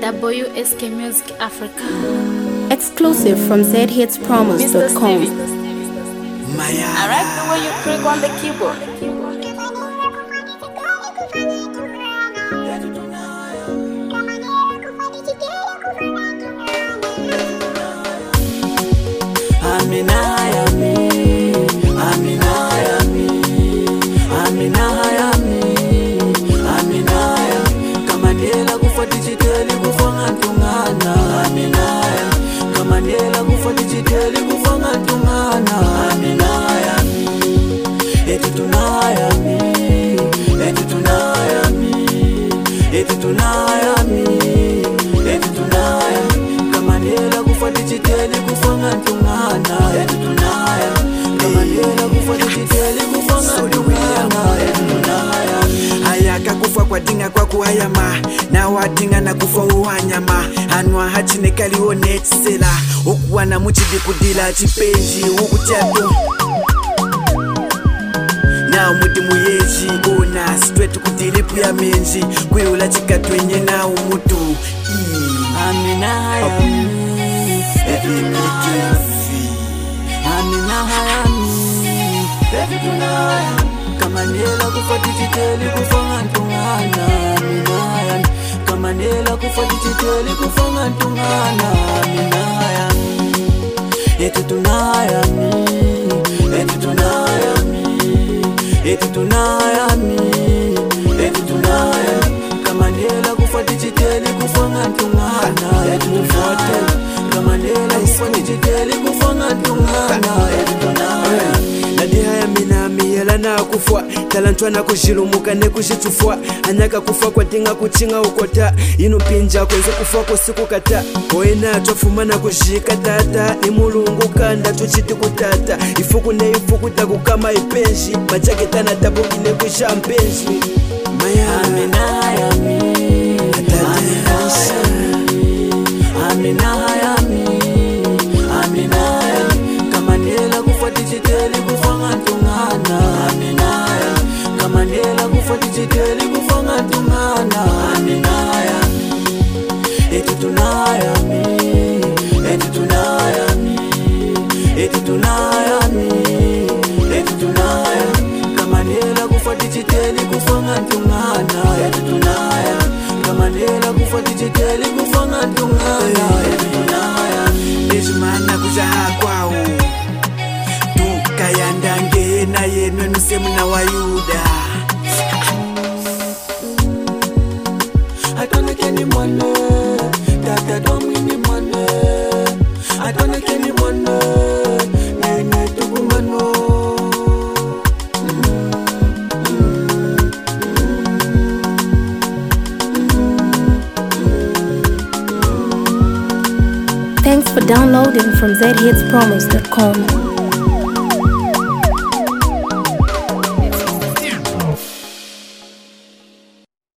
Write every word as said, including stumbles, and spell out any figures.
W S K Music Africa. Exclusive from z hits promos dot com. I like the way you click on the keyboard. Amina yami, Amina yami, Amina yami, Amina yami. Kamandela kufa digitali kufa ngantungana. Amina yami, kamandela kufa digitali kufa ngantungana. Amina yami, eti tunayami, eti tunayami, eti tunayami, eti tunayami. Kamandela kufa digitali kufa ngantungana. Ayaka kufa kwa dinga kwa kuhayama na wadinga na kufa uwanyama anwa hachine kalione chisela ukuwa na muchidi kudila chipenji ukuchato na umuti muyeji ona straight kudilipu ya menji kuyula chikatwenye na umutu Amina yami every minute Amina hayami, eti tunayami. Kamandela kufa digitali kufa ngantungana. Amina hayami, kamandela kufa digitali kufa ngantungana. Amina hayami, eti tunayami, eti tunayami, eti tunayami, eti tunayami. Kamandela kufa digitali kufa ngantungana. Eti tunayami, kamandela kufa digitali kufa ngantungana. Na kufwa talantwa na kushilumuka ne kushitufwa anyaka kufa kwa tinga kuchinga ukota inu pinja kwenze kufa kwa siku kata koena twafuma na kushika tata ni mulungu kanda tuchiti kutata ifuku ne ifuku takukama ipenshi machake tana tabuki ne kusha mpenshi maya Amina yami Amina yami Amina yami kamandela kufa digitali kufa ngantungana Kamandela kufa digitali kufa ngantungana. Amina yami, eti tunayami, eti tunayami, eti tunayami, eti tunayami. Kamandela kufa digitali kufa ngantungana. Eti tunayami, kamandela kufa digitali kufa ngantungana. Eti tunayami, nishimana kujaha kwao tukayandangena na yenwe nusemu na wayuda Atoneke ni mwane Tata domi ni mwane Atoneke ni mwane Nene tugumano Thanks for downloading from z hits promos dot com.